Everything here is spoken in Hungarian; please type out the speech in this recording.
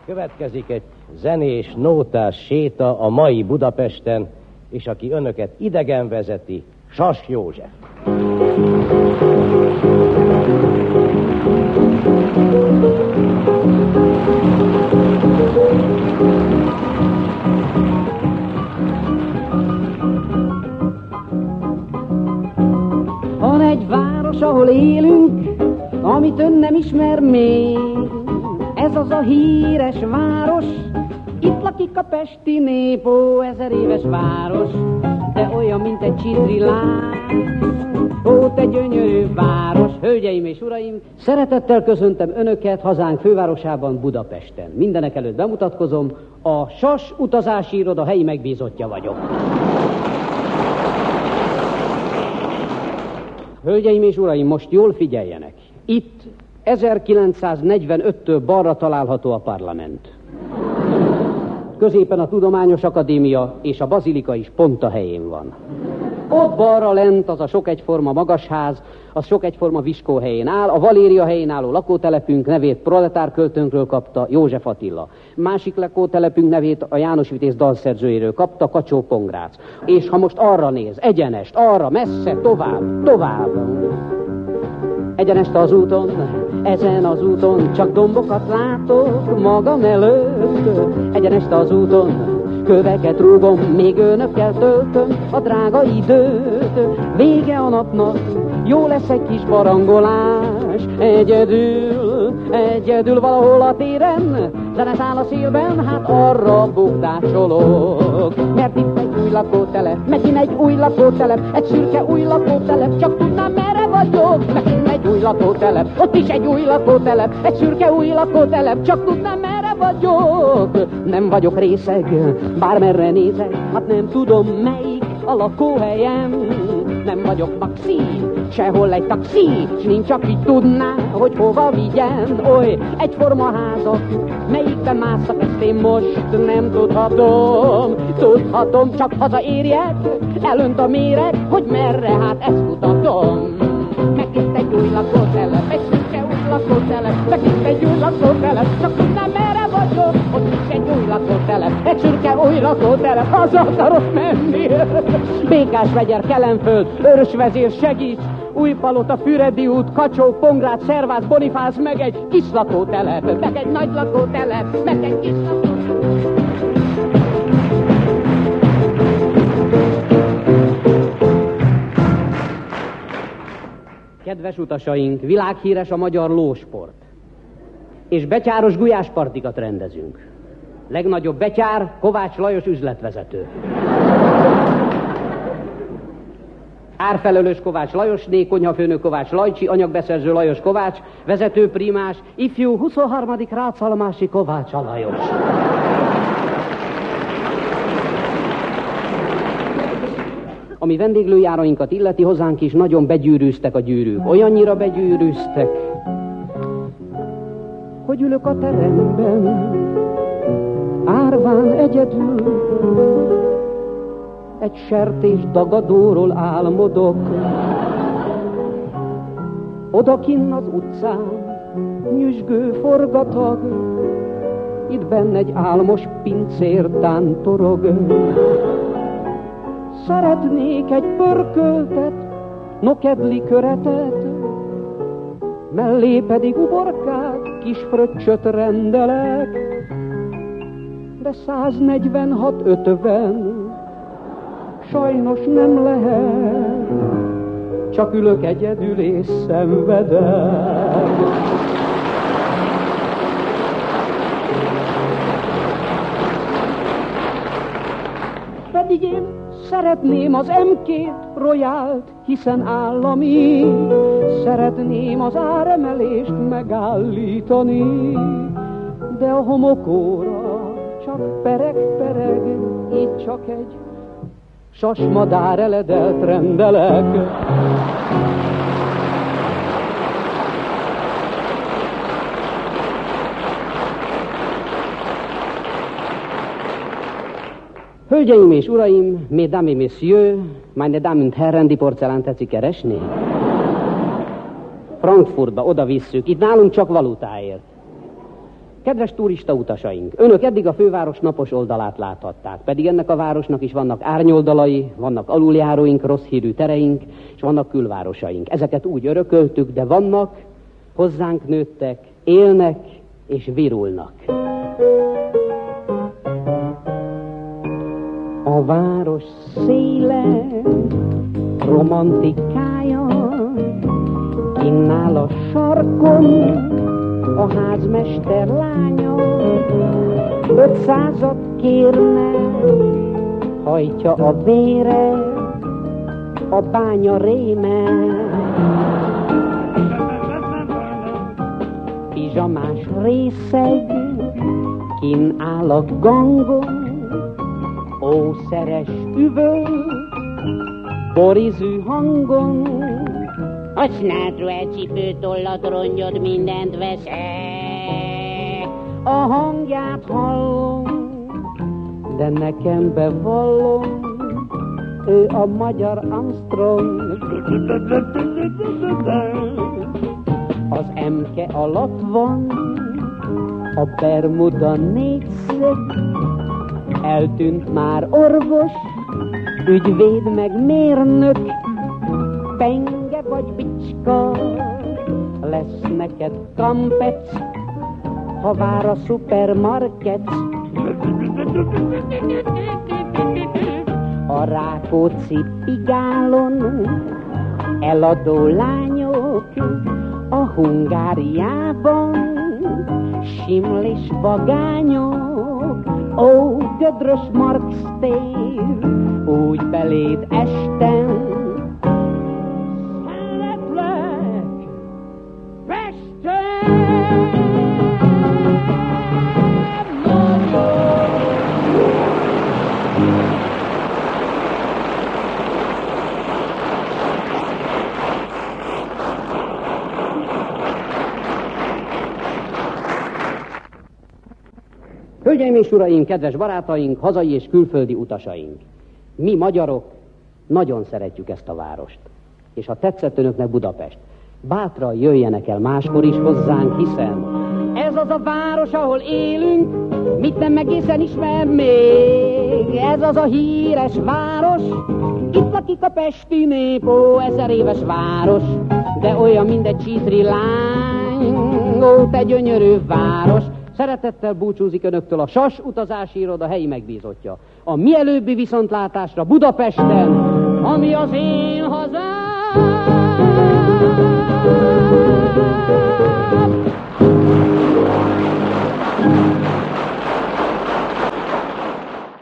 Következik egy zenés, nótás séta a mai Budapesten, és aki önöket idegen vezeti, Sas József. Van egy város, ahol élünk, amit ön nem ismer még. Ez az a híres város, itt lakik a pesti nép, ó, 1000 éves város, de olyan, mint egy csindrilák. Ó, te gyönyörű város, hölgyeim és uraim, szeretettel köszöntöm önöket hazánk fővárosában, Budapesten. Mindenek előtt bemutatkozom, a Sas utazási iroda helyi megbízottja vagyok. Hölgyeim és uraim, most jól figyeljenek. Itt 1945-től balra található a parlament. Középen a Tudományos Akadémia és a Bazilika is pont a helyén van. Ott balra lent az a sok egyforma magasház, az sok egyforma viskó helyén áll, a Valéria helyén álló lakótelepünk nevét proletár költőnkről kapta, József Attila. Másik lakótelepünk nevét a János Vitéz dalszerzőjéről kapta, Kacsó-Pongrác. És ha most arra néz, egyenest, arra, messze, tovább. Egyenest az úton, ezen az úton, csak dombokat látok magam előtt. Egyenest az úton, köveket rúgom, még önökkel töltöm a drága időt. Vége a napnak, jó lesz egy kis barangolás. Egyedül valahol a téren, zenes áll a szélben, hát arra bukdácsolok. Mert itt egy új lakótelep, megint egy új lakótelep, egy szürke új lakótelep, csak tudnám merre vagyok. Megint egy új lakótelep, ott is egy új lakótelep, egy szürke új lakótelep, csak tudnám merre vagyok. Nem vagyok részeg, bármerre nézek, hát nem tudom melyik a lakóhelyem. Nem vagyok maxi, sehol egy taxi, s nincs, aki tudná, hogy hova vigyen. Oly, egyforma házak, melyikben másszak, ezt én most nem tudhatom. Tudhatom, csak hazaérjek, elönt a méreg, hogy merre, hát ezt kutatom. Megint egy új lakótelep, egy szürke új lakótelep, megint egy új lakótelep, csak tudnám merre vagyok. Ott is egy új lakótelep, egy szürke új lakótelep, haza akarok menni. Békás Vegyer, Kelenföld, Őrsvezér, segíts! Újpalota, Füredi út, Kacsó-Pongrác, Szervász, Bonifász, meg egy kis lakótelep, meg egy nagy lakótelep, meg egy kis lakótelep. Kedves utasaink, világhíres a magyar lósport. És betyáros gulyáspartikat rendezünk. Legnagyobb betyár, Kovács Lajos üzletvezető. Árfelelős Kovács Lajosné, konyhafőnök Kovács Lajcsi, anyagbeszerző Lajos Kovács, vezetőprímás, ifjú 23. Rácalmási Kovács Lajos. Ami vendéglőjárainkat illeti, hozzánk is nagyon begyűrűztek a gyűrűk. Olyannyira begyűrűztek, hogy ülök a teremben, árván egyedül, egy sertés dagadóról álmodok. Odakinn az utcán nyüzsgő forgatag, itt benn egy álmos pincér tántorog. Szeretnék egy pörköltet, nokedli köretet, mellé pedig uborkát, kis fröccsöt rendelek, de 146,50 sajnos nem lehet, csak ülök egyedül és szenvedek. Pedig én szeretném az M2 Royalt, hiszen állami, szeretném az áremelést megállítani, de a homokóra csak pereg, itt csak egy sasmadár eledelt rendelek. Hölgyeim és uraim, mesdames et messieurs, meine Damen und Herren, die porcelán tetszik keresni? Frankfurtba oda visszük, itt nálunk csak valutáért. Kedves turista utasaink, önök eddig a főváros napos oldalát láthatták, pedig ennek a városnak is vannak árnyoldalai, vannak aluljáróink, rossz hírű tereink, és vannak külvárosaink. Ezeket úgy örököltük, de vannak, hozzánk nőttek, élnek és virulnak. A város széle, romantikája, innál a sarkon, a házmester lánya, 500-at kérne, hajtja a vére, a bánya réme. Pizsamás részeg, kin áll a gangon, ószeres üvöl, borizű hangon. A snádról elcsipőtollat rongyod mindent vesz. A hangját hallom, de nekem bevallom, ő a magyar Armstrong. Az emke alatt van a Bermuda négyszög, eltűnt már orvos, ügyvéd meg mérnök, penge vagy bicska, lesz neked kampec, ha vár a szupermarket. A Rákóczi Pigálon eladó lányok, a Hungáriában simlis vagányok. Ó, gödrös Marx-tér, úgy beléd estem, szeretlek Pesten. Hölgyeim és uraim, kedves barátaink, hazai és külföldi utasaink! Mi magyarok nagyon szeretjük ezt a várost. És ha tetszett önöknek Budapest, bátran jöjjenek el máskor is hozzánk, hiszen ez az a város, ahol élünk, mit nem egészen ismer még. Ez az a híres város, itt lakik a pesti nép, ó, 1000 éves város, de olyan, mint egy csítri lány, ó, te gyönyörű város. Szeretettel búcsúzik önöktől a SAS utazási iroda helyi megbízottja. A mielőbbi viszontlátásra Budapesten, ami az én hazám.